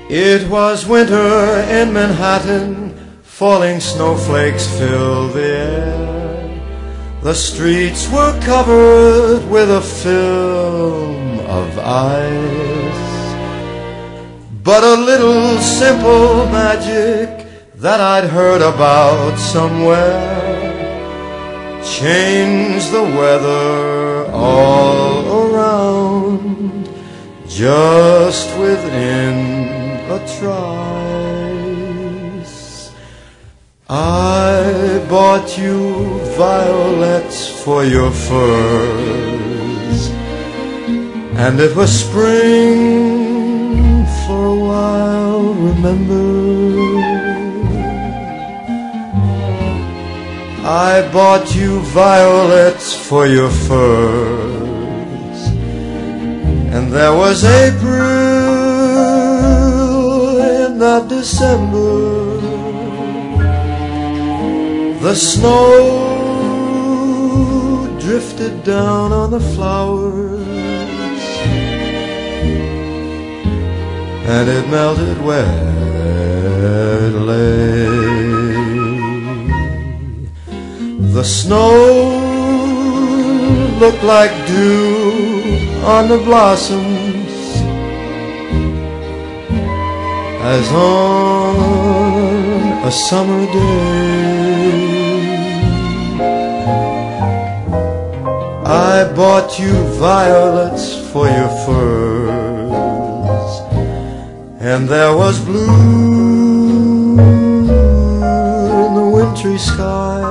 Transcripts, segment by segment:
It was winter in Manhattan, falling snowflakes filled the air. The streets were covered with a film of ice. But a little simple magic that I'd heard about somewhere changed the weather all around, just within a trice. I bought you violets for your furs, and it was spring for a while, remember? I bought you violets for your furs, and there was April in that December. The snow drifted down on the flowers, and it melted where it lay. The snow looked like dew on the blossoms, as on a summer day. I bought you violets for your furs, and there was blue in the wintry sky.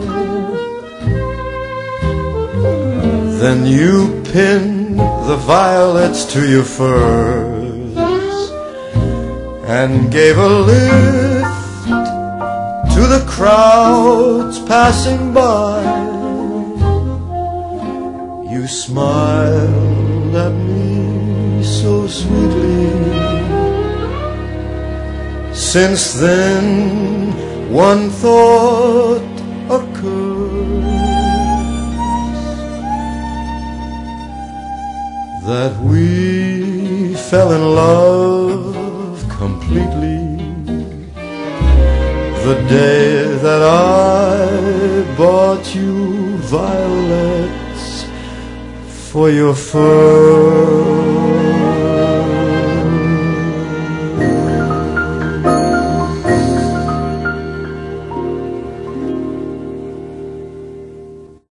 Then you pinned the violets to your furs and gave a lift to the crowds passing by. You smiled at me so sweetly. Since then, one thought occurred, that we fell in love completely the day that I bought you violets for your fur.